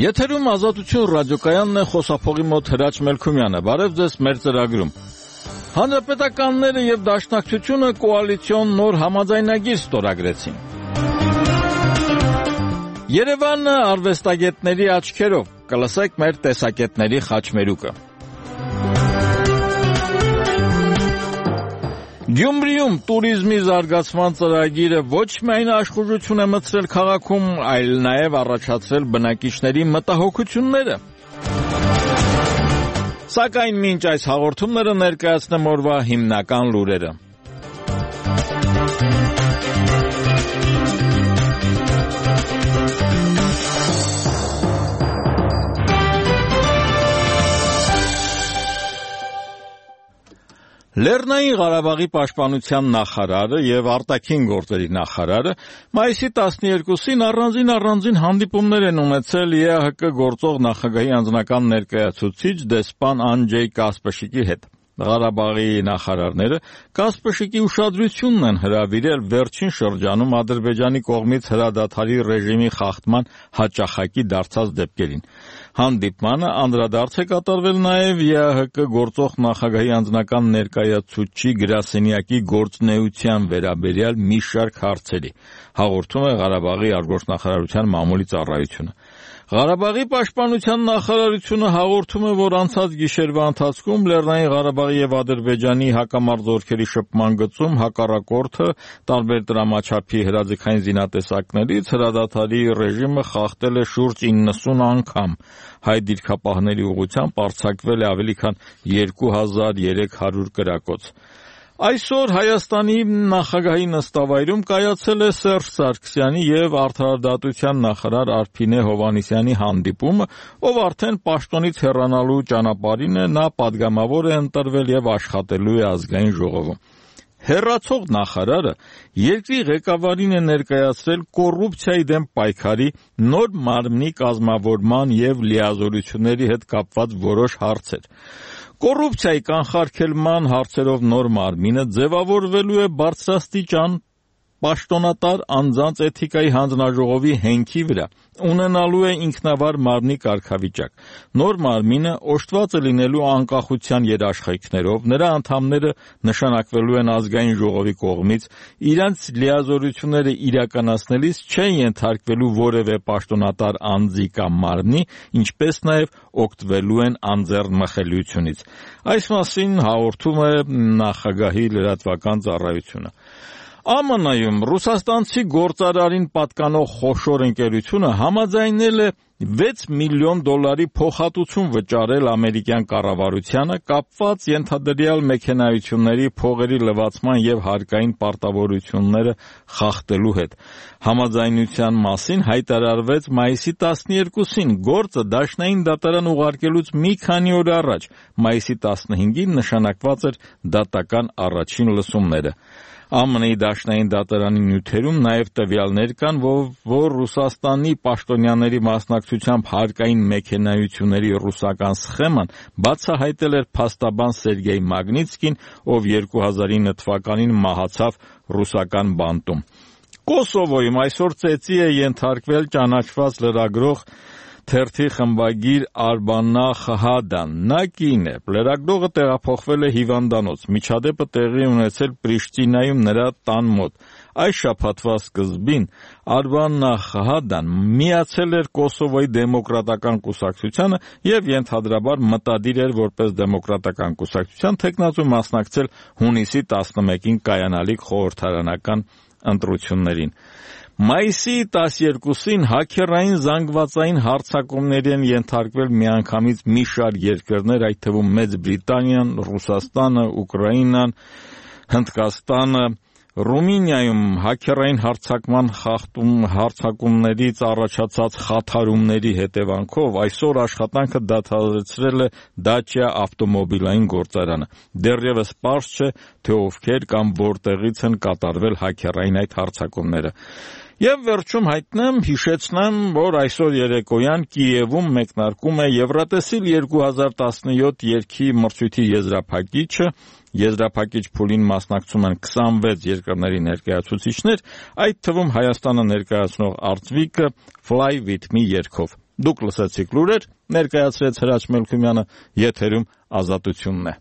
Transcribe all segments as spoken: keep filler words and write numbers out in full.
Եթերում Ազատություն ռադիոկայանն է, խոսափողի մոտ Հրաչ Մելքումյանը։ Բարև ձեզ մեր ծրագրում։ Հանրապետականները եւ Դաշնակցությունը կոալիցիոն նոր համաձայնագիր ստորագրեցին։ Երևանը արվեստագետների աչքերով, կլսեք մեր տեսակետների խաչմերուկը։ Գյումրիում տուրիզմի զարգացման ծրագիրը ոչ միայն աշխուժություն է մտցրել քաղաքում, այլ նաև առաջացրել բնակիչների մտահոգությունները։ Սակայն մինչ այս հաղորդումները ներկայացնեմ օրվա հիմնական լուրերը։ Լեռնային Ղարաբաղի պաշտպանության նախարարը եւ արտաքին գործերի նախարարը մայիսի տասներկուսին առանձին առանձին հանդիպումներ են ունեցել Է Ա Հ Կ գործող նախագահի անձնական ներկայացուցիչ դեսպան Անջեյ Կասպշիկի հետ։ Ղարաբաղի նախարարները Կասպշիկի ուշադրությունն են հրավիրել վերջին շրջանում Ադրբեջանի կողմից հրադադարի ռեժիմի խախտման հաճախակի դարձած դեպքերին։ Հանդիպմանը անդրադարձ է կատարվել նաև Է Ա Հ Կ գործող նախագահի անձնական ներկայացուցչի գրասենյակի գործունեության վերաբերյալ մի շարք հարցերի, հաղորդում է Ղարաբաղի արտգործնախարարության մամուլի ծառայությունը։ Ղարաբաղի պաշտպանության նախարարությունը հաղորդում է, որ անցած գիշերվա ընթացքում Լեռնային Ղարաբաղի եւ Ադրբեջանի հակամարտ զորքերի շփման գծում հակառակորդը տարբեր դրամաչափի հրաձգային զինատեսակներից հրադադարի ռեժիմը խախտել է շուրջ իննսուն անգամ։ Հայ դիրքապահների ուղղությամբ արձակվել է ավելի քան երկու հազար երեք հարյուր կրակոց։ Այսօր Հայաստանի նախագահի նստավայրում կայացել է Սերժ Սարգսյանի եւ Արդարադատության նախարար Արփինե Հովհաննիսյանի հանդիպումը, ով արդեն պաշտոնից հեռանալու ճանապարհին է, նա պատգամավոր է ընտրվել եւ աշխատելու է ազգային ժողովում։ Հեռացող նախարարը երկրի ղեկավարին է ներկայացրել կոռուպցիայի դեմ պայքարի, նոր մարմնի կազմավորման եւ լիազորությունների հետ կապված որոշ հարցեր։ Կոռուպցիայի կանխարգելման հարցերով նոր մարմինը ձևավորվելու է բարձրաստիճան պաշտոնատար անձանց էթիկայի հանձնաժողովի հենքի վրա, ունենալու է ինքնավար մարմնի կարգավիճակ։ Նոր մարմինը օժտված է լինելու անկախության երաշխիքներով, նրա անդամները նշանակվելու են ազգային ժողովի կողմից, իրենց լիազորությունները իրականացնելիս չեն ենթարկվելու որևէ պաշտոնատար անձի կամ մարմնի, ինչպես նաև օգտվելու են անձեռնմխելիությունից։ Այս մասին հաղորդում է նախագահի լրատվական ծառայությունը։ Է Մ Ն-ում ռուսաստանցի գործարարին պատկանող խոշոր ընկերությունը համաձայնել է վեց միլիոն դոլարի փոխհատուցում վճարել ամերիկյան կառավարությանը կապված ենթադրյալ մեքենայությունների փողերի լվացման եւ հարկային պարտավորությունները խախտելու հետ։ Համաձայնության մասին հայտարարվեց մայիսի տասներկուսին, գործը դաշնային դատարան ուղարկելուց մի քանի օր առաջ, մայիսի տասնհինգին նշանակված էր դատական առաջին լսումները։ Է Մ Ն-ի դաշնային դատարանի նյութերում նաև տվյալներ կան, որ Ռուսաստանի պաշտոնյաների մասնակցությամբ հարկային մեքենայությունների ռուսական սխեման բացահայտել էր փաստաբան Սերգեյ Մագնիտսկին, ով երկու հազար ինը թվականին մահացավ ռուսական բանտում։ Կոսովոյում այսօր ծեծի է ենթարկվել ճանաչված լրագրող թերթի խմբագիր Արբանախ Հադան։ Նա կին է։ Լրագրողը տեղափոխվել է հիվանդանոց։ Միջադեպը տեղի ունեցել Պրիշտինայում նրա տան մոտ։ Այս շաբաթվա սկզբին Արբանախ Հադան միացել էր Կոսովոյի դեմոկրատական կուսակցությանը եւ ենթադրաբար մտադիր էր որպես դեմոկրատական կուսակցության թեկնածու մասնակցել հունիսի տասնմեկին կայանալիք խորհրդարանական ընտրություններին։ Մայիսի տասներկուսին հաքերային զանգվածային հարձակումների են ենթարկվել միանգամից մի շարք երկրներ, այդ թվում Մեծ Բրիտանիան, Ռուսաստանը, Ուկրաինան, Հնդկաստանը։ Ռումինիայում հաքերային հարձակման խախտում հարձակումներից առաջացած խաթարումների հետևանքով այսօր աշխատանքը դադարեցրել է Dacia ավտոմոբիլային գործարանը։ Դեռևս պարզ չէ, թե ովքեր կամ որտեղից են կատարվել հաքերային այդ հարձակումները։ Եվ վերջում հայտնեմ, հիշեցնեմ, որ այսօր երեկոյան Կիևում մեկնարկում է Եվրատեսիլ երկու հազար տասնյոթ երգի մրցույթի եզրափակիչը, եզրափակիչ փուլին մասնակցում են քսանվեց երկրների ներկայացուցիչներ, այդ թվում Հայաստանը ներկայացնող Արծվիկը Fly with me երգով։ Դուք լսեցիք լուրեր, ներկայացրեց Հրաչ Մելքումյանը, եթերում Ազատությունն է։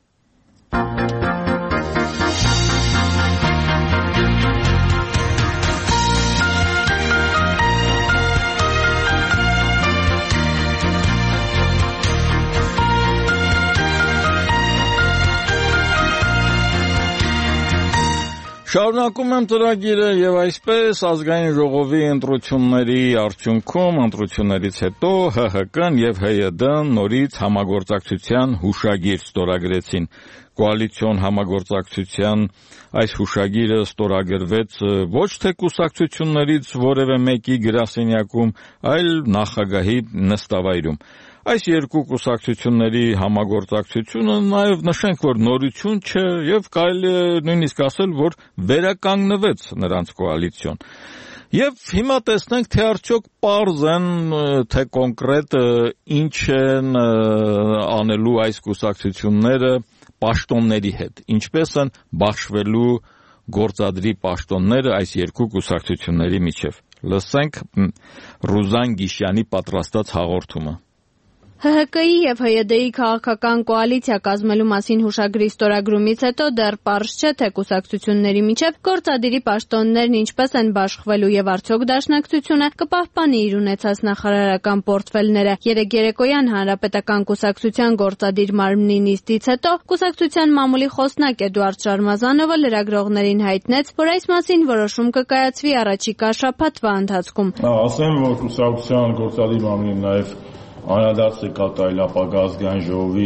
Շարունակում եմ ծրագիրը եւ այսպես ազգային ժողովի ընտրությունների արդյունքում ընտրություններից հետո Հ Հ Կն եւ Հ Յ Դն նորից համագործակցության հուշագիր ստորագրեցին։ Կոալիցիոն համագործակցության այս հուշագիրը ստորագրվեց ոչ թե կուսակցություններից որևէ մեկի գրասենյակում, այլ նախագահի նստավայրում։ Այս երկու կուսակցությունների համագործակցությունը նաև նշենք, որ նորություն չէ եւ կարելի է նույնիսկ ասել, որ վերականգնվեց նրանց կոալիցիոն։ Եվ հիմա տեսնենք, թե արդյոք պարզ են, թե կոնկրետ ինչ են անելու այս կուսակցությունները պաշտոնների հետ, ինչպես են բաշխվելու գործադրի պաշտոնները այս երկու կուսակցությունների միջև։ Լսենք Ռուզան Գիշյանի պատրաստած հաղորդումը։ Հ Հ Կի և Հ Յ Դի քաղաքական կոալիցիա կազմելու մասին հուշագրի ստորագրումից հետո դեռ պարզ չէ, թե կուսակցությունների միջև գործադիրի պաշտոններն ինչպես են բաշխվելու եւ արդյոք դաշնակցությունը կպահպանի իր ունեցած նախարարական պորտֆելները։ Երեկ երեկոյան Հանրապետական կուսակցության գործադիր մարմնի նիստից հետո կուսակցության մամուլի խոսնակ Էդուարդ Շարմազանովը լրագրողներին հայտնեց, որ այս մասին որոշում կկայացվի առաջիկա շաբաթվա ընթացքում։ Ասեմ, որ կուսակցության գործադիր մարմնի նաեւ Անդրադարձ է կատարել ապագա ազգային ժողովի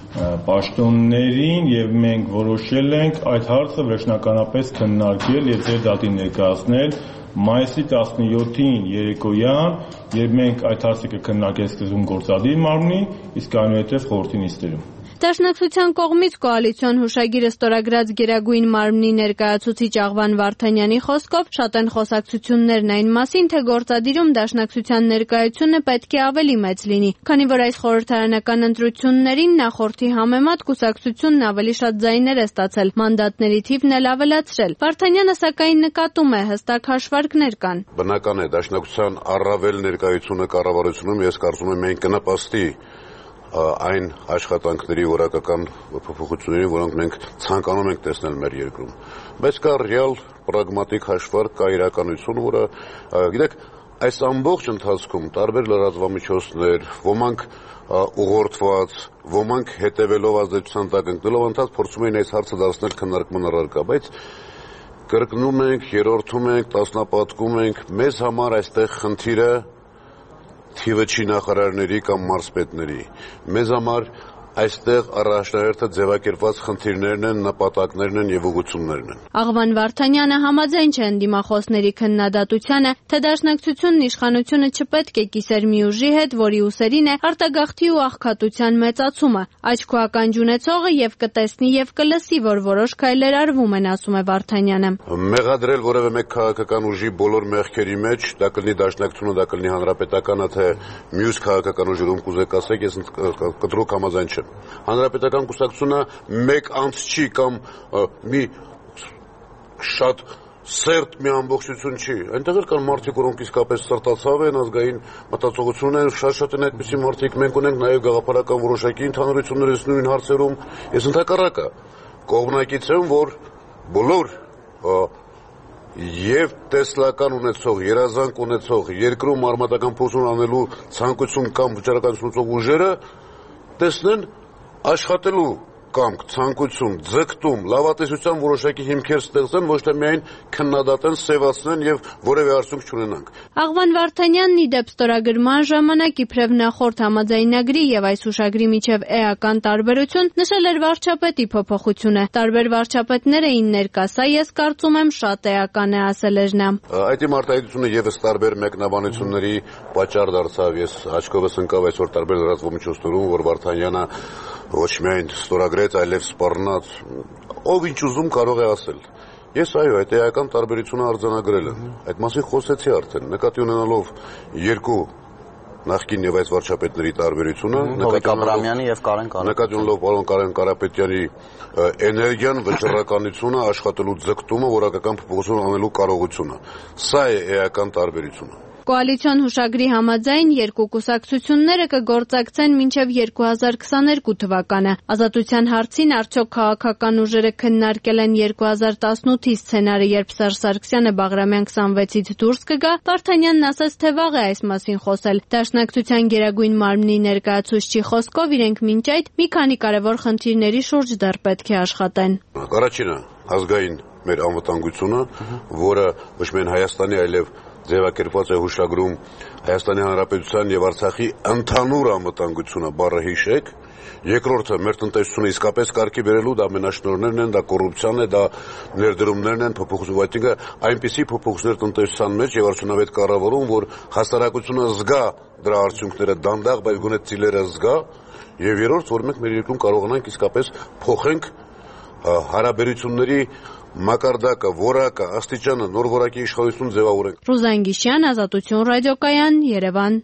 պաշտոններին եւ մենք որոշել ենք այդ հարցը վերջնականապես քննարկել եւ ձեր դատին ներկայացնել մայիսի տասնյոթին երեկոյան, երբ մենք այդ հարցը կքննարկենք սկզբում գործադիր մարմնի, իսկ այնուհետեւ խորհրդի նիստերում։ Դաշնակցության կողմից կոալիցիոն հուշագիրը ստորագրած Գերագույն մարմնի ներկայացուցիչ Աղվան Վարդանյանի խոսքով շատ են խոսակցություններն այն մասին, թե գործադիրում դաշնակցության ներկայությունը պետք է ավելի մեծ լինի, քանի որ այս խորհրդարանական ընտրություններին նախորդի համեմատ կուսակցությունն ավելի շատ ձայներ է ստացել, մանդատների թիվն էլ ավելացրել։ Վարդանյանը սակայն նկատում է հստակ հաշվարկներ կան։ Բնական է, դաշնակցության առավել ներկայությունը կառավարությունում ես կարծում եմ մենք կնպաստի այն աշխատանքների որակական փոփոխությունների, որոնք մենք ցանկանում ենք տեսնել մեր երկրում։ Բայց կա ռեալ պրագմատիկ հաշվարկ, կա իրականություն, որը գիտեք, այս ամբողջ ընթացքում տարբեր լրատվամիջոցներ, ոմանք ուղղորդված, ոմանք հետևելով ազդեցության տակ ընկնելով ընդհանուր փորձում էին այս հարցը դարձնել քննարկման առարկա, բայց կրկնում ենք, երրորդում ենք, տասնապատկում ենք, մեզ համար այստեղ խնդիրը թիվը չի նախարարների կամ մարզպետների։ Մեզ համար այստեղ առաջնահերթը ձևակերպված խնդիրներն են, նպատակներն են եւ ուղղություններն են։ Աղվան Վարդանյանը համաձայն չէ ընդդիմախոսների քննադատությանը, թե դաշնակցությունն իշխանությունը չպետք է կիսեր մի ուժի հետ, որի ուսերին է արտագաղթի ու աղքատության մեծացումը։ Աչքու ականջ ունեցողը եւ կտեսնի եւ կլսի, որ որոշ քայլեր արվում են, ասում է Վարդանյանը։ Մեղադրել որևէ մեկ քաղաքական ուժի բոլոր մեղքերի մեջ, դա կլինի դաշնակցությունը, դա կլինի հանրապետականը, թե մյուս քաղաքական ուժի ում կուզեք ասեք, ես կտրուկ համաձայն չեմ։ Հանրապետական կուսակցությունը մեկ անց չի կամ մի շատ սերտ մի ամբողջություն չի։ Այնտեղ էլ կան մարդիկ, որոնք իսկապես սրտացավ են, ազգային մտածողություն են, շատ-շատ են այդպիսի մարդիկ։ Մենք ունենք նաև գաղափարական որոշակի ընդհանրություններ այս նույն հարցերում։ Ես ընդհակառակը կողմնակից եմ, որ բոլոր եւ տեսլական ունեցող, երազանք ունեցող, երկրում արմատական փոխություն անելու ցանկություն կամ վճռականություն ունեցող ուժերը տեսնեն աշխատելու կամք, ցանկություն, ձգտում, լավատեսության որոշակի հիմքեր ստեղծեն, ոչ թե միայն քննադատեն, սևացնեն եւ որևէ արդյունք չունենանք։ Աղվան Վարդանյանն ի դեպ ստորագրման ժամանակ իբրև նախորդ համաձայնագրի եւ այս հուշագրի միջև էական տարբերություն նշել էր վարչապետի փոփոխությունը։ Տարբեր վարչապետներ էին ներկա, սա ես կարծում եմ շատ էական է, ասել էր նա։ Այդ իմ արտահայտությունը եւս տարբեր մեկնաբանությունների պատճառ դարձավ։ Ես աչքովս ընկավ այսօր տարբեր լրատվամիջոցներում, որ Վարդանյանը ոչ միայն ստորագրեց, այլև սպառնաց, ով ինչ ուզում կարող է ասել։ Ես այո, այդ էական տարբերությունը արձանագրել եմ։ Այդ մասին խոսեցի արդեն, նկատի ունենալով երկու նախկին եւ այս վարչապետների տարբերությունը, Հովիկ Աբրամյանի եւ Կարեն Կարապետյանի, նկատի ունենալով պարոն Կարեն Կարապետյանի էներգիան, վճռականությունը, աշխատելու ձգտումը, որակական փոփոխություն անելու կարողությունը։ Սա է էական տարբերությունը։ Կոալիցիոն հուշագրի համաձայն երկու կուսակցությունները կգործակցեն մինչև երկու հազար քսաներկու թվականը։ Ազատության հարցին արդյոք քաղաքական ուժերը քննարկել են երկու հազար տասնութի սցենարը, երբ Սերժ Սարգսյանը Բաղրամյան քսանվեցից դուրս կգա, Վարդանյանն ասաց, թե վաղ է այս մասին խոսել։ Դաշնակցության գերագույն մարմնի ներկայացուցչի խոսքով իրենք մինչ այդ մի քանի կարևոր խնդիրների շուրջ դեռ պետք է աշխատեն։ Առաջինը ազգային մեր անվտանգությունը, որը ոչ միայն Հայաստանի, այլև ձևակերպված է հուշագրում Հայաստանի Հանրապետության եւ Արցախի ընդհանուր անվտանգությունը, բառը հիշեք։ Երկրորդը մեր տնտեսությունը իսկապես կարգի բերելու, դա մենաշնորհներն են, դա կոռուպցիան է, դա ներդրումներն են, փոփոխություն, այսինքն այնպիսի փոփոխություններ տնտեսության մեջ եւ արդյունավետ կառավարում, որ հասարակությունը զգա դրա արդյունքները դանդաղ, բայց գոնե ծիլերը զգա, եւ երրորդ, որ մենք մեր երկրում կարողանանք իսկապես փոխենք հարաբերությունների մակարդակը, որակը, աստիճանը, նոր որակի իշխանություն ձևավորենք։ Ռուզան Գիշյան, Ազատություն ռադիոկայան, Երևան։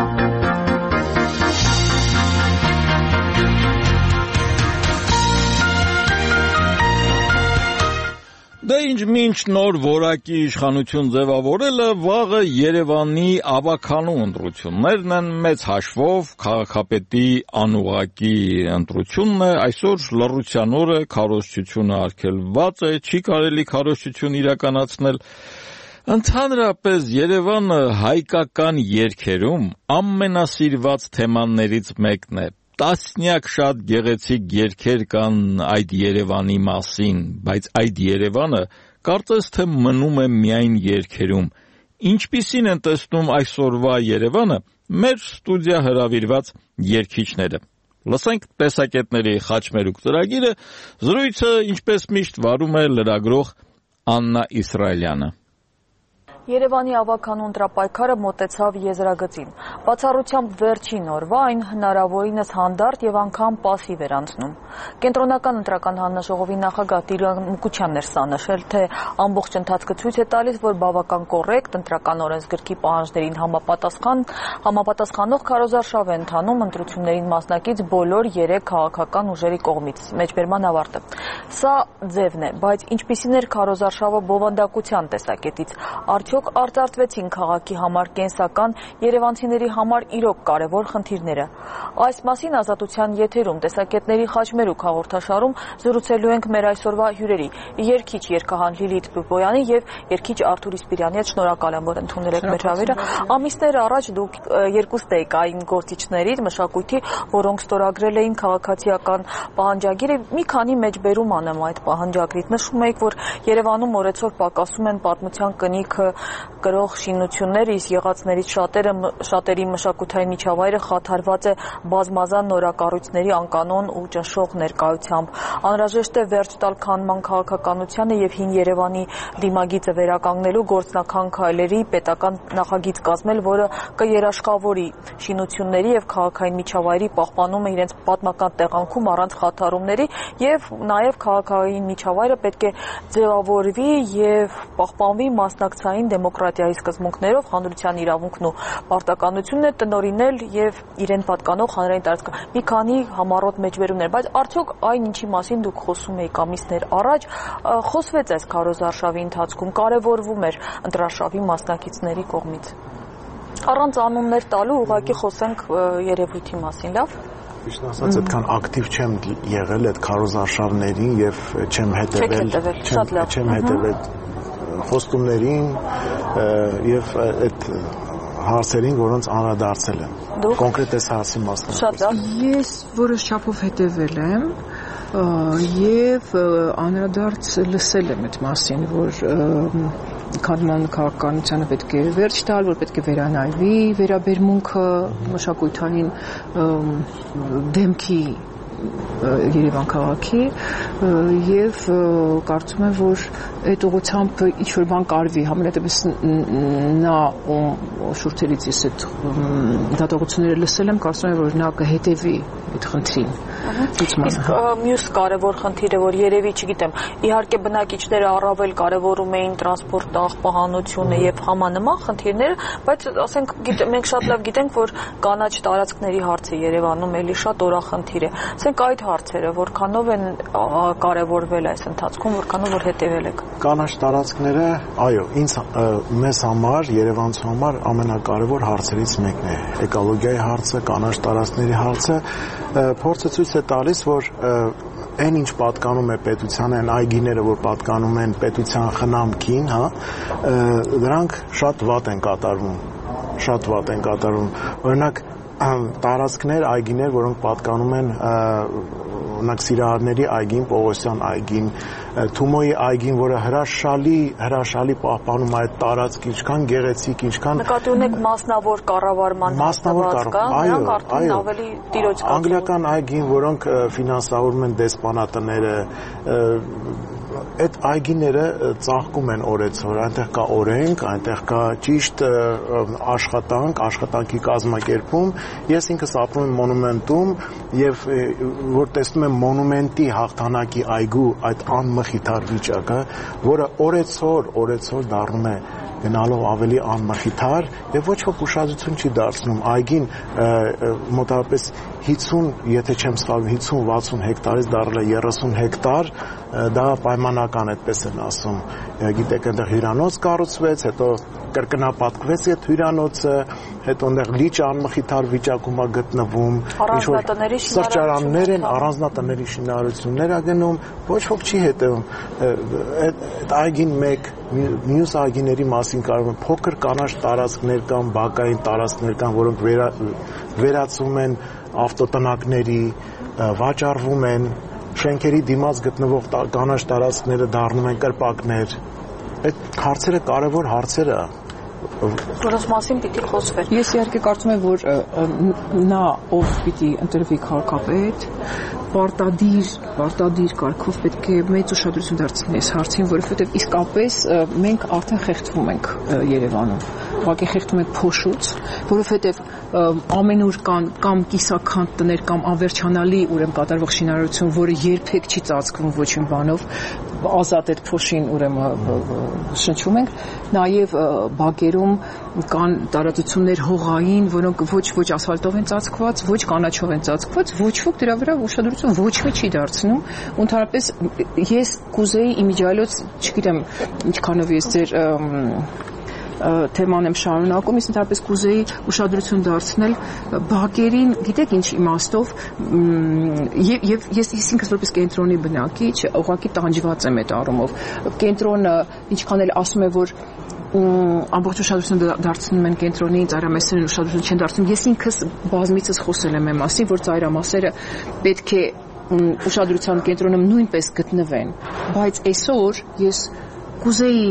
Դե ինչ մինչ նոր որակի իշխանություն ձևավորելը վաղը Երևանի ավականու ընտրություններն են, մեծ հաշվով քաղաքապետի անուղակի ընտրությունն է, այսօր լռության օրը, քարոզչությունը արգելված է, չի կարելի քարոզչություն իրականացնել։ Ընդհանրապես Երևանը հայկական երգերում ամենասիրված թեմաներից մեկն է։ Տասնյակ շատ գեղեցիկ երգեր կան այդ Երևանի մասին, բայց այդ Երևանը կարծես թե մնում է միայն երգերում։ Ինչպիսին են տեսնում այսօրվա Երևանը մեր ստուդիա հրավիրված երգիչները։ Լսենք տեսակետների խաչմերուկ ծրագիրը, զրույցը ինչպես միշտ վարում է լրագրող Աննա Իսրայելյանը։ Երևանի ավականու ընտրապայքարը մոտեցավ եզրագծին։ Բացառությամբ վերջին օրվա այն հնարավորինս հանդարտ եւ անգամ պասիվ էր անցնում։ Կենտրոնական ընտրական հանձնաժողովի նախագահ Տիգրան Մուկուչյանն էր սա նշել, թե ամբողջ ընթացքը ցույց է տալիս, որ բավական կոռեկտ ընտրական օրենսգրքի պահանջներին համապատասխան համապատասխանող քարոզարշավ է ընթանում ընտրություններին մասնակից բոլոր երեք քաղաքական ուժերի կողմից։ Մեջբերման ավարտը։ Սա ձևն է, բայց ինչպիսին էր քարոզարշավը բովանդակության տեսակետից։ Արդյոք արծարծվեցին քաղաքի համար կենսական, երևանցիների համար իրոք կարևոր խնդիրները։ Այս մասին Ազատության եթերում տեսակետների խաչմերուկ հաղորդաշարում զրուցելու ենք մեր այսօրվա հյուրերի՝ երգիչ երգահան Լիլիթ Բոյանի եւ երգիչ Արթուր Իսպիրյանի հետ։ Շնորհակալ եմ, որ ընդունել եք մեր հրավերը։ Ամիսներ առաջ դուք երկուստ եք այն գործիչներից մշակույթի, որոնք ստորագրել էին քաղաքացիական պահանջագիրը։ Մի քանի մեջբերում անեմ այդ պահանջագրից։ Նշում եք, որ Երևանում օրեցօր պակասում են պատմության կնիքը կրող շինություններ, իսկ եղածներից շատերը շատերի մշակութային միջավայրը խաթարված է բազմազան նորակառույցների անկանոն ու ճնշող ներկայությամբ։ Անհրաժեշտ է վերջ տալ քանման քաղաքականությանը եւ հին Երևանի դիմագիծը վերականգնելու գործնական քայլերի պետական նախագիծ կազմել, որը կերաշխավորի շինությունների եւ քաղաքային միջավայրի պահպանումը իրենց պատմական տեղանքում առանց խաթարումների եւ նաեւ քաղաքային միջավայրը պետք է ձևավորվի եւ պահպանվի մասնակցային դեմոկրատիայի սկզբունքներով, հանրության իրավունքն ու պարտականությունն է տնօրինել եւ իրեն պատկանող հանրային տարածքը։ Մի քանի համառոտ մեջբերումներ, բայց արդյոք այն ինչի մասին դուք խոսում եք ամիսներ առաջ, խոսվեց այս քարոզարշավի ընթացքում, կարևորվում էր ընտրարշավի մասնակիցների կողմից։ Առանց անուններ տալու ուղղակի խոսենք երևույթի մասին, լավ։ Ճիշտ ասած, այդքան ակտիվ չեմ եղել այդ քարոզարշավներին եւ չեմ հետեւել, չեմ հետեւել խոստումներին եւ այդ հարցերին, որոնց անդրադարձել եմ։ Կոնկրետ այս հարցի մասնակցությամբ ես որոշ չափով հետևել եմ եւ անդրադարձ լսել եմ այդ մասին, որ քանման քաղաքականությանը պետք է վերջ տալ, որ պետք է վերանայվի վերաբերմունքը մշակութային դեմքի Երևան քաղաքի եւ կարծում եմ, որ այդ ուղղությամբ ինչ-որ բան կարվի, համենայնպես նա շուրթերից ես այդ դատողությունները լսել եմ, կարծում եմ, որ նա կհետևի այդ խնդրին։ Իսկ մյուս կարևոր խնդիրը, որ երևի, չգիտեմ, իհարկե բնակիչները առավել կարևորում էին տրանսպորտ աղբահանությունը եւ համանման խնդիրները, բայց ասենք մենք շատ լավ գիտենք, որ կանաչ տարածքների հարցը Երևանում էլի շատ օրախնդիր է։ Ասենք այդ հարցերը որքանով են կարևորվել այս ընթացքում, որքանով որ հետևել եք։ կանաչ տարածքները, այո, ինձ մեզ համար, Երևանցու համար ամենակարևոր հարցերից մեկն է։ Էկոլոգիայի հարցը, կանաչ տարածքների հարցը փորձը ցույց է տալիս, որ այն ինչ պատկանում է պետության, այն այգիները, որ պատկանում են պետության խնամքին, հա, դրանք շատ վատ են կատարվում, շատ վատ են կատարվում։ Օրինակ տարածքներ, այգիներ, որոնք պատկանում են օրինակ Սիրահարների այգին, Պողոսյան այգին, Թումոյի այգին, որը հրաշալի, հրաշալի պահպանում այդ տարածքը, ինչքան գեղեցիկ, ինչքան նկատի ունեք մասնավոր կառավարման մասնավոր նրանք արդեն ավելի տիրոջ կազմում։ Անգլիական այգին, որոնք ֆինանսավորում են դեսպանատները, այդ այգիները ծաղկում են օրեցօր, այնտեղ կա օրենք, այնտեղ կա ճիշտ աշխատանք, աշխատանքի կազմակերպում։ Ես ինքս ապրում եմ Մոնումենտում եւ որ տեսնում եմ Մոնումենտի հաղթանակի այգու այդ անմխիթար վիճակը, որը օրեցօր, օրեցօր դառնում է գնալով ավելի անմխիթար եւ ոչ ոք ուշադրություն չի դարձնում այգին մոտավորապես հինգ, եթե չեմ սխալվում, հինգ վաթսուն հեկտարից դառել է երեսուն հեկտար, դա պայմանական այդպես են ասում։ Գիտեք, այնտեղ հյուրանոց կառուցվեց, հետո կրկնապատկվեց այդ հյուրանոցը, հետո այնտեղ լիճ անմխիթար վիճակում է գտնվում, առանձնատների սրճարաններ են, առանձնատների շինարարություններ ա գնում, ոչ ոք չի հետևում։ Այդ այգին մեկ մյուս այգիների մասին կարող են փոքր կանաչ տարածքներ կան, բակային տարածքներ կան, որոնք վերածվում են ավտոտնակների, վաճառվում են, շենքերի դիմաց գտնվող կանաչ տարածքները դառնում են կրպակներ։ Այդ հարցերը կարևոր հարցեր է, որոնց մասին պիտի խոսվեր։ Ես իհարկե կարծում եմ, որ նա ով պիտի ընտրվի քաղաքապետ, պարտադիր, պարտադիր կարգով պետք է մեծ ուշադրություն դարձնել այս հարցին, որովհետև իսկապես մենք արդեն խեղդվում ենք Երևանում։ Ուղղակի խեղդվում ենք փոշուց, որովհետև ամենուր կան կամ կիսաքանդ տներ կամ անվերջանալի ուրեմն կատարվող շինարարություն, որը երբեք չի ծածկվում ոչ մի բանով, ազատ այդ փոշին ուրեմն շնչում ենք, նաև բակերում կան տարածություններ հողային, որոնք ոչ ոչ ասֆալտով են ծածկված, ոչ կանաչով են ծածկված, ոչ ոք դրա վրա ուշադրություն ոչ մի չի դարձնում։ Ընդհանրապես ես կուզեի իմիջիալոց, չգիտեմ ինչքանով ես ձեր թեման եմ շարունակում, ես ընդհանրապես կուզեի ուշադրություն դարձնել բակերին, գիտեք ինչ իմաստով, եւ եւ ես ինքս որպես կենտրոնի բնակիչ ուղղակի տանջված եմ այդ առումով։ Կենտրոնը ինչքան էլ ասում է, որ ամբողջ ուշադրությունը դարձնում են կենտրոնին, ծայրամասերին ուշադրություն չեն դարձնում։ Ես ինքս բազմիցս խոսել եմ այն մասին, որ ծայրամասերը պետք է ուշադրության կենտրոնում նույնպես գտնվեն, բայց այսօր ես կուզեի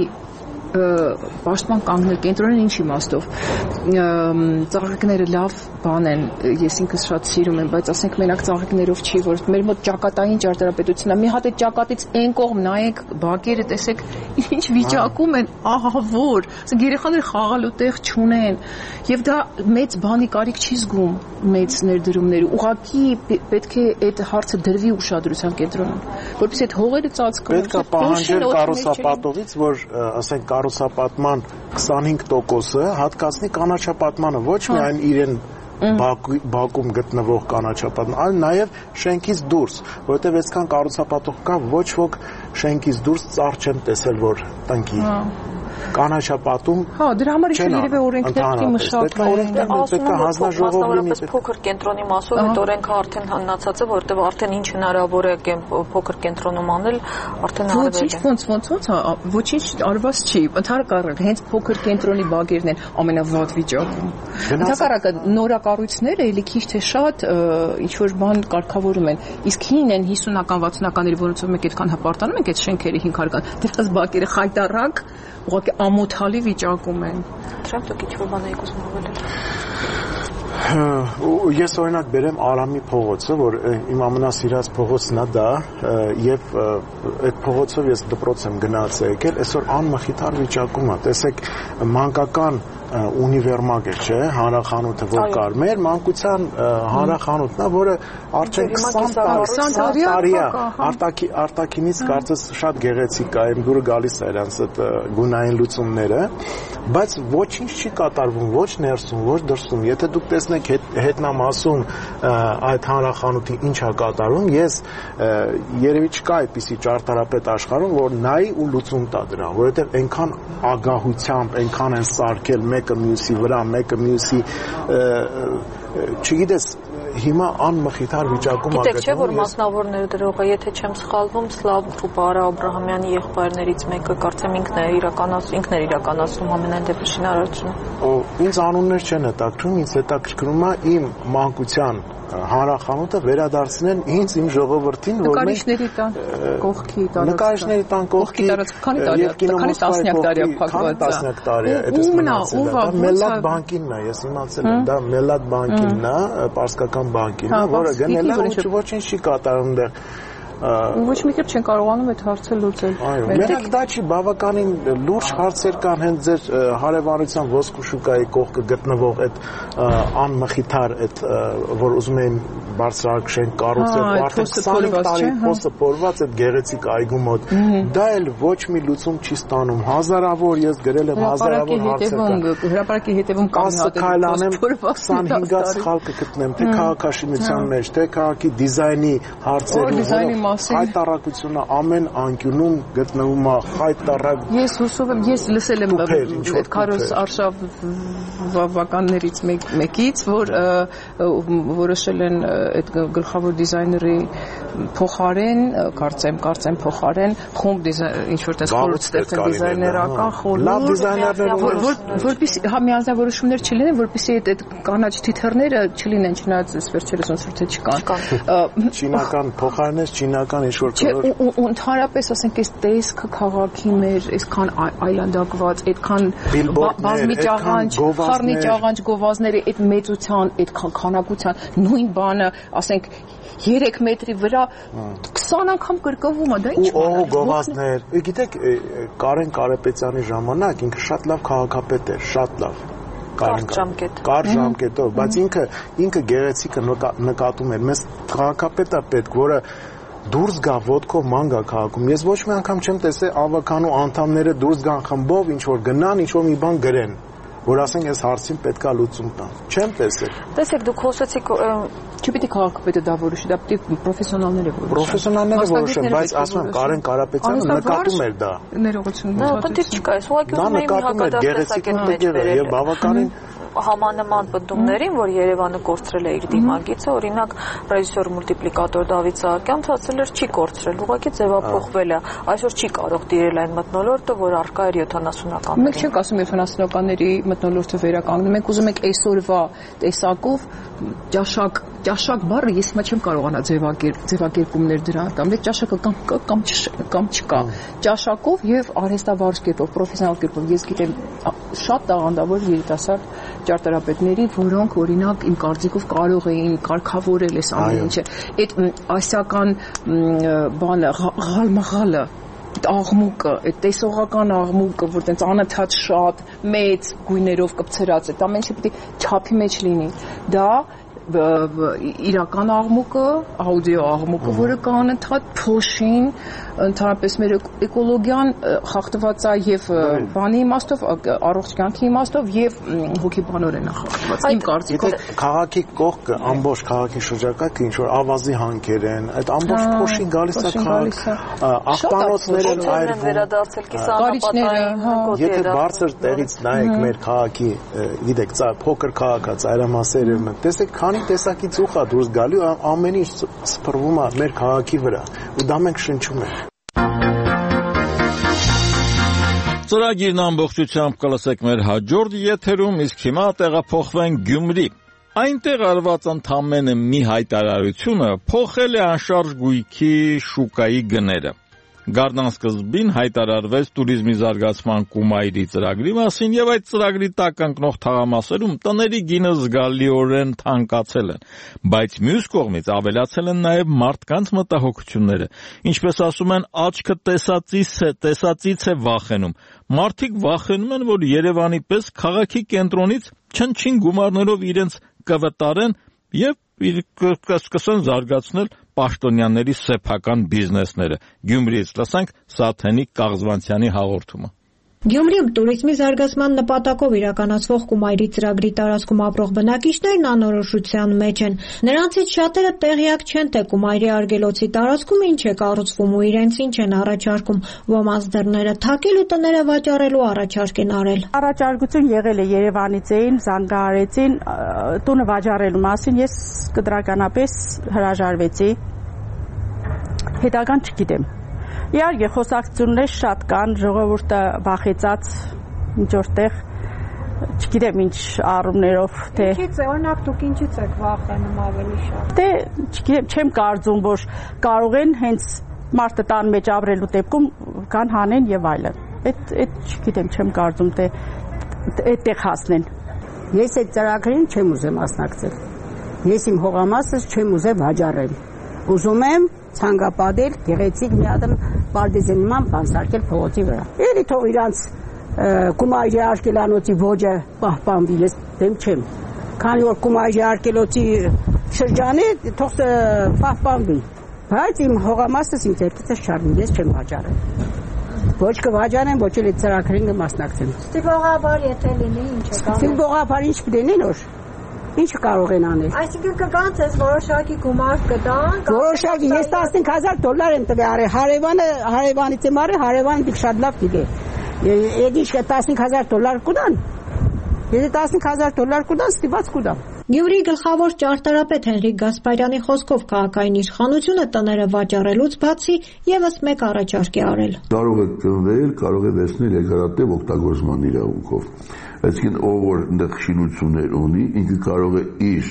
պաշտպան կանգնել կենտրոնին ինչ իմաստով ծաղիկները լավ բան են, ես ինքս շատ սիրում եմ, բայց ասենք մենակ ծաղիկներով չի, որ մեր մոտ ճակատային ճարտարապետությունն է, մի հատ այդ ճակատից այն կողմ նայեք, բակերը տեսեք ինչ վիճակում են, ահավոր, ասենք երեխաները խաղալու տեղ չունեն, եւ դա մեծ բանի կարիք չի զգում մեծ ներդրումների, ուղղակի պետք է այդ հարցը դրվի ուշադրության կենտրոնում, որովհետեւ այդ հողերը ծածկվում պետք է պահանջել կառուցապատողից, որ ասենք կառուցապատման քսանհինգ տոկոսը հատկացնի կանաչապատմանը, ոչ միայն իրեն բակում գտնվող կանաչապատման, այլ նաև շենքից դուրս, որովհետև այսքան կառուցապատող կա, ոչ ոք շենքից դուրս ծառ չեն տեսել, որ տնկի կանաչապատում։ Հա, դրա համար իսկ երևի օրենքներ մշակվել։ Պետք է հանձնաժողով լինի։ Փոքր կենտրոնի մասով այդ օրենքը արդեն հաննացած է, որովհետև արդեն ինչ հնարավոր է փոքր կենտրոնում անել, արդեն արվել է։ Ոչինչ ոնց ոնց ոնց, ոչինչ արված չի։ Ընդհանրապես հենց փոքր կենտրոնի բակերն են ամենավատ վիճակում։ Ընդհանրապես նորակառույցները էլի քիչ թե շատ ինչ որ բան կարգավորում են։ Իսկ հին են հիսունական վաթսունականների, որոնցով մենք այդքան հպարտանում ենք այդ շենքերի հինգ հարկան։ Դրանց բակերը խայտառակ ուղղակի ամոթալի վիճակում են։ Դրանք դուք ինչ-որ բան եք ուզում հավելել։ Ես օրինակ բերեմ Արամի փողոցը, որ իմ ամենասիրած փողոցն է դա, եւ այդ փողոցով ես դպրոց եմ գնաց եկել, այսօր անմխիթար վիճակում է։ Տեսեք, մանկական ունիվերմագ է, չէ, հանրախանութը, որ կար, մեր մանկության հանրախանութն է, որը արդեն քսան տարի է, արտաքինից կարծես շատ գեղեցիկ է, իմ դուրը գալիս է իրանց այդ գունային լուծումները, բայց ոչինչ չի կատարվում, ոչ ներսում, ոչ դրսում։ Եթե դուք տեսնեք տեսնեք հետնամասում այդ հանրախանութի ինչ է կատարում, ես երևի չկա այդպիսի ճարտարապետ աշխարհում, որ նայի ու լուծում տա դրան, որովհետև այնքան ագահությամբ, այնքան են սարքել մեկը մյուսի վրա, մեկը մյուսի չգիտես հիմա անմխիթար վիճակում ա գտնվում։ Գիտեք չէ, որ մասնավորները դրողը, եթե չեմ սխալվում, Սլավ ու Բարա Աբրահամյանի եղբայրներից մեկը կարծեմ ինքն է իրականացնում, ինքն էր իրականացնում ամենայն դեպի շինարարությունը։ Օ, ինձ անուններ չեն հետաքրքրում, ինձ հետաքրքրում է իմ մանկության հանրախանութը վերադարձնել ինձ իմ ժողովրդին, որ նկարիչների տան կողքի տարածքը, նկարիչների տան կողքի քանի տարի է, քանի տասնյակ տարի է փակված, տասնյակ տարի է, այդպես մնացել է, Մելլաթ բանկինն է, ես իմացել եմ, դա Մելլաթ բանկինն է, պարսկական բանկինն է, որը գնել է ու ոչինչ չի կատարում դեռ։ Ոչ մի կերպ չեն կարողանում այդ հարցը լուծել։ Այո, մենակ դա չի, բավականին լուրջ հարցեր կան հենց ձեր հարևանության ոսկու շուկայի կողքը գտնվող այդ անմխիթար այդ որ ուզում էին բարձրակշեն կառուցել, արդեն քսանհինգ տարի փոսը փորված այդ գեղեցիկ այգու մոտ։ Դա էլ ոչ մի լուծում չի ստանում։ Հազարավոր ես գրել եմ հազարավոր հարցեր կան։ Հրապարակի հետևում կան հատել քսանհինգ սխալ կգտնեմ, թե քաղաքաշինության մեջ, թե քաղաքի դիզայնի հարցերում հայտարարությունը ամեն անկյունում գտնվում է հայտարար։ Ես հուսով եմ, ես լսել եմ այդ Քարոս Արշավ վավականներից մեկից, որ որոշել են այդ գլխավոր դիզայների փոխարեն, կարծեմ, կարծեմ փոխարեն խումբ ինչ որ տես խորհուրդ ստեղծել դիզայներական խորհուրդ։ Լավ դիզայներներ որպեսզի հա միանձնավորություններ չլինեն, որպեսզի այդ կանաչ թիթեռները չլինեն, չնայած այս վերջերս ոնց որ թե չկան։ Չինական փոխարենես չինական ինչ-որ կողեր։ Ու ընդհանրապես ասենք այս տեսքը քաղաքի մեր այսքան այլանդակված, այդքան բազմիճաղանճ, խառնիճաղանճ գովազները, այդ մեծության, այդ քանակության նույն բանը, ասենք երեք մետրի վրա քսան անգամ կրկնվում է, դա ինչ բան է։ Ու գովազներ։ Գիտեք, Կարեն Կարապետյանի ժամանակ ինքը շատ լավ քաղաքապետ էր, շատ լավ։ Կարճ ժամկետ։ Կարճ ժամկետով, բայց ինքը ինքը գեղեցիկը նկատում էր։ Մեզ քաղաքապետը պետք, որը դուրս գա ոտքով ման գա քաղաքում։ Ես ոչ մի անգամ չեմ տեսել ավականու անդամները դուրս գան խմբով, ինչ որ գնան, ինչ որ մի բան գրեն, որ ասենք այս հարցին պետքա լուծում տան։ Չեմ տեսել։ Տեսեք, դուք խոսեցիք չպիտի քաղաքապետը դա որոշի, դա պիտի պրոֆեսիոնալները որոշեն։ Պրոֆեսիոնալները որոշեն, բայց ասում եմ Կարեն Կարապետյանը նկատում էր դա։ Ներողություն։ Դա պետք չկա, ես ուղղակի ուզում եմ հակադարձ տեսակետ մեջ բերել։ Եվ բավականին համանման պնդումներին, որ Երևանը կորցրել է իր դիմագիծը, օրինակ ռեժիսոր մուլտիպլիկատոր Դավիթ Սահակյան ցածել էր չի կորցրել, ուղղակի ձևափոխվել է, այսօր չի կարող տիրել այն մթնոլորտը, որ առկա էր յոթանասունականներին։ Մենք չենք ասում յոթանասունականների մթնոլորտը վերականգնել, մենք ուզում ենք այսօրվա տեսակով ճաշակ, ճաշակ բառը ես հիմա չեմ կարողանա ձևակերպումներ դրան տամ, դե ճաշակը կամ կա կամ կամ չկա։ Ճաշակով եւ արհեստավարժ կերպով, պրոֆեսիոնալ կերպով ես գիտեմ շատ տաղանդավոր երիտասարդ ճարտարապետների, որոնք օրինակ իմ կարծիքով կարող էին կարգավորել այս ամեն ինչը։ Այդ ասիական բանը ղալմղալը, այդ աղմուկը, այդ տեսողական աղմուկը, որ տենց անընդհատ շատ մեծ գույներով կպցրած, այդ ամեն ինչը պիտի չափի մեջ լինի։ Դա իրական աղմուկը, աուդիո աղմուկը, որը կա անընդհատ փոշին, ընդհանրապես մեր էկոլոգիան խախտված է եւ բանի իմաստով, առողջ կյանքի իմաստով եւ հոգեբանորեն խախտված։ Իմ կարծիքով քաղաքի կողքը, ամբողջ քաղաքի շրջակայքը ինչ որ ավազի հանքեր են, այդ ամբողջ փոշին գալիս է քաղաք, աղբանոցներ են այրվում, վերադարձել կիսաանապատային։ Եթե բարձր տեղից նայեք մեր քաղաքի, գիտեք, փոքր քաղաք է, ծայրամասերը, տեսեք քանի տեսակի ծուխ է դուրս գալու, ամեն ինչ սփռվում է մեր քաղաքի վրա, ու դա մենք շնչում ենք։ Ծրագիրն ամբողջությամբ կլսեք մեր հաջորդ եթերում, իսկ հիմա տեղափոխվենք Գյումրի։ Այնտեղ արված ընդամենը մի հայտարարությունը փոխել է անշարժ գույքի շուկայի գները։ Գարնան սկզբին հայտարարվեց туриզմի զարգացման կումայրի ծրագրի մասին եւ այդ ծրագրի տակ ընկնող թաղամասերում տների գինը զգալիորեն թանկացել են, բայց մյուս կողմից ավելացել են նաեւ մարդկանց մտահոգությունները, ինչպես ասում են, աչքը տեսածից է, տեսածից է վախենում։ Մարդիկ վախենում են, որ Երևանի պես քաղաքի կենտրոնից չնչին գումարներով իրենց կվտարեն եւ կսկսեն զարգացնել պաշտոնյաների սեփական բիզնեսները։ Գյումրիից լսենք Սաթենիկ Կաղզվանցյանի հաղորդումը։ Գյումրիում տուրիզմի զարգացման նպատակով իրականացվող Կումայրի ծրագրի տարածքում ապրող բնակիչներն անորոշության մեջ են։ Նրանցից շատերը տեղյակ չեն, թե Կումայրի արգելոցի տարածքում ինչ է կառուցվում ու իրենց ինչ են առաջարկում։ Ոմանց դռները թակել ու տները վաճառելու առաջարկ են արել։ Առաջարկություն եղել է Երևանից էին, զանգահարեցին տունը վաճառելու մասին, ես կտրականապես հրաժարվեցի։ Հետագան չգիտեմ։ Իհարկե խոսակցություններ շատ կան, ժողովուրդը վախեցած ինչ որտեղ, չգիտեմ ինչ առումներով, թե Ինչից է, օրինակ դուք ինչից եք վախենում ավելի շատ։ Դե, չգիտեմ, չեմ կարծում, որ կարող են հենց մարդը տան մեջ ապրելու դեպքում կան հանեն եւ այլն։ Այդ այդ չգիտեմ, չեմ կարծում, թե այդտեղ հասնեն։ Ես այդ ծրագրին չեմ ուզում մասնակցել։ Ես իմ հողամասը չեմ ուզում վաճառել։ Ուզում եմ ցանկապատել գեղեցիկ մի հատ պարտեզի նման բան սարքել փողոցի վրա։ Էլի թող իրանց Կումայրի արգելանոցի ոճը պահպանվի, ես դեմ չեմ։ Քանի որ Կումայրի արգելոցի շրջանը թող պահպանվի, բայց իմ հողամասը իմ ձեռքից չառնի, ես չեմ վաճառել։ Ոչ կվաճառեմ, ոչ էլ ծրագրին կմասնակցեմ։ Ստիպողաբար եթե լինի ինչ է կարող։ Ստիպողաբար ինչ կլինի նոր։ Ինչ կարող են անել։ Այսինքն կգան ցես որոշակի գումար կտան։ Որոշակի ես տասնհինգ հազար դոլար եմ տվել, հարևանը հարևանից եմ արել, հարևանը դիք շատ լավ գիտե։ Եթե ինչ տասնհինգ հազար դոլար կուտան, եթե տասնհինգ հազար դոլար կուտան, ստիպված կուտամ։ Գյումրիի գլխավոր ճարտարապետ Հենրիկ Գասպարյանի խոսքով քաղաքային իշխանությունը տները վաճառելուց բացի եւս մեկ առաջարկ է արել։ Կարող է ծնվել, կարող է վերցնել երկարատև օգտագործման իրավունքով։ Այսինքն ով որ այնտեղ շինություններ ունի, ինքը կարող է իր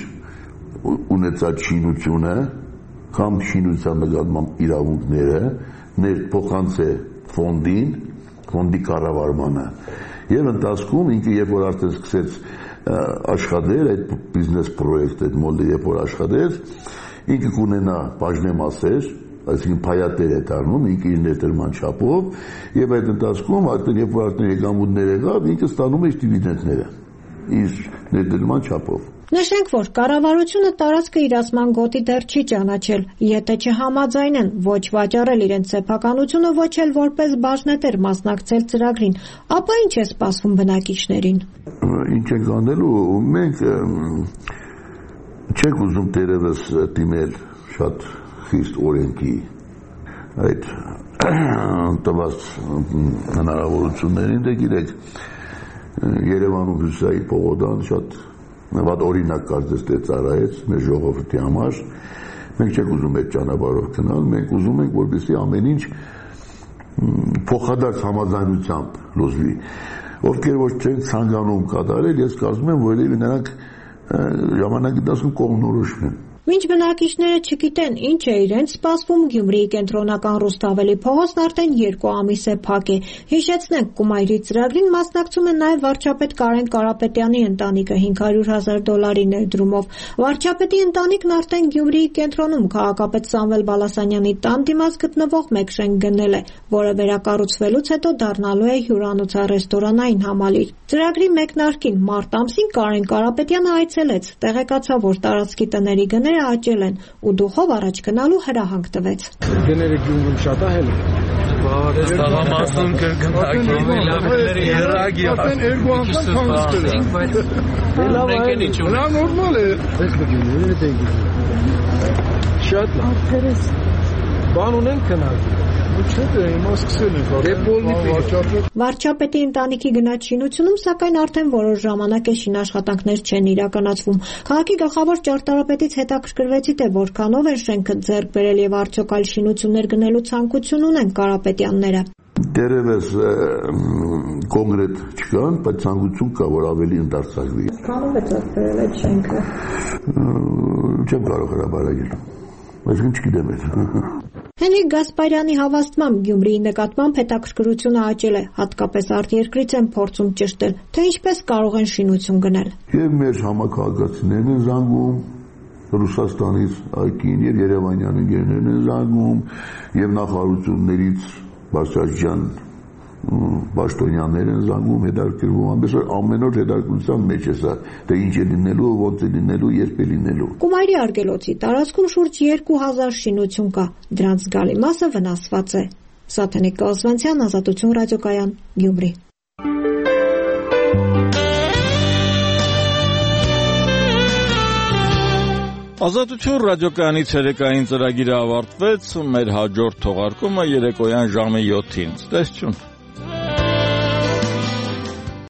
ունեցած շինությունը կամ շինության նկատմամբ իրավունքները ներ փոխանցել ֆոնդին, ֆոնդի կառավարմանը։ Եվ ընթացքում ինքը երբ որ արդեն սկսեց աշխատել այդ բիզնես պրոյեկտը, այդ մոդելը երբ որ աշխատեց, ինքը կունենա բաժնեմասեր, այսինքն փայատեր է դառնում, ինքը իր ներդրման չափով, եւ այդ ընթացքում արդեն երբ որ արդեն եկամուտներ եղավ, ինքը ստանում է իր դիվիդենդները իր ներդրման չափով։ Նշենք, որ կառավարությունը տարածքը իրացման գոտի դեռ չի ճանաչել, եթե չհամաձայնեն ոչ վաճառել իրենց սեփականությունը, ոչ էլ որպես բաժնետեր մասնակցել ծրագրին, ապա ինչ է սպասվում բնակիչներին։ Ինչ ենք անելու, մենք չենք ուզում դերևս դիմել շատ խիստ օրենքի այդ տված հնարավորություններին, դե գիտեք, Երևանում հյուսիսային պողոտան շատ Նավատ օրինակ կարծես թե ծառայեց մեր ժողովրդի համար, մենք չենք ուզում այդ ճանապարհով գնալ, մենք ուզում ենք, որպեսզի ամեն ինչ փոխադարձ համաձայնությամբ լուծվի։ Ովքեր որ չեն ցանկանում կատարել, ես կարծում եմ, որ նրանք ժամանակի դասում կողմնորոշվեն։ Մինչ բնակիչները չգիտեն ինչ է իրենց սպասվում, Գյումրիի կենտրոնական Ռուստավելի փողոցն արդեն երկու ամիս է փակ է։ Հիշեցնենք, Կումայրի ծրագրին մասնակցում է նաև վարչապետ Կարեն Կարապետյանի ընտանիքը հինգ հարյուր հազար դոլարի ներդրումով։ Վարչապետի ընտանիքն արդեն Գյումրիի կենտրոնում քաղաքապետ Սամվել Բալասանյանի տան դիմաց գտնվող մեկ շենք գնել է, որը վերակառուցվելուց հետո դառնալու է հյուրանոցա-ռեստորանային համալիր։ Ծրագրի մեկնարկին մարտ ամսին Կարեն Կարապետյանը այցելեց, տեղեկացավ, որ տարածքի տների գները աճել են ու դուխով առաջ գնալու հրահանգ տվեց։ Գները Գյումրում շատ ահել են։ Բավարար տղամասում կրկնակի լավները երագի արդեն երկու անգամ քանցել։ Մենք են ինչ ունենք։ Նա նորմալ է։ Ես գնում եմ շատ լավ։ Բան ունենք քննարկել։ Չէ՞ հիմա սկսել ենք։ Վարչապետի ընտանիքի գնաց շինությունում, սակայն արդեն որոշ ժամանակ է շինաշխատանքներ չեն իրականացվում։ Քաղաքի գլխավոր ճարտարապետից հետաքրքրվեցի, թե որքանով են շենքը ձեռք բերել եւ արդյոք այլ շինություններ գնելու ցանկություն ունեն Կարապետյանները։ Դերևս կոնկրետ չկան, բայց ցանկություն կա, որ ավելի ընդարձակվի։ Որքանով է ձեռք բերել այդ շենքը։ Չեմ կարող հրաբարագել։ Այսինքն չգիտեմ այդ։ Հենրիկ Գասպարյանի հավաստմամբ Գյումրիի նկատմամբ հետաքրքրությունը աճել է, հատկապես արտերկրից են փորձում ճշտել, թե ինչպես կարող են շինություն գնել։ Եվ մեր համակարգացիներն են զանգում, Ռուսաստանից այգին եւ Երևանյան ընկերներն են զանգում, եւ նախարարություններից բարձրաճան Պաշտոնյաներ են զանգում, հետաքրքրվում, ամենից որ ամեն օր հետաքրքրության մեջ է սա, թե ինչ է լինելու, ոնց է լինելու, երբ է լինելու։ Կումայրի արգելոցի տարածքում շուրջ երկու հազար շինություն կա, դրանց զգալի մասը վնասված է։ Սաթենիկ Կազվանցյան, Ազատություն ռադիոկայան, Գյումրի։ Ազատություն ռադիոկայանի ցերեկային ծրագիրը ավարտվեց, մեր հաջորդ թողարկումը երեկոյան ժամը յոթին։ Ցտեսություն։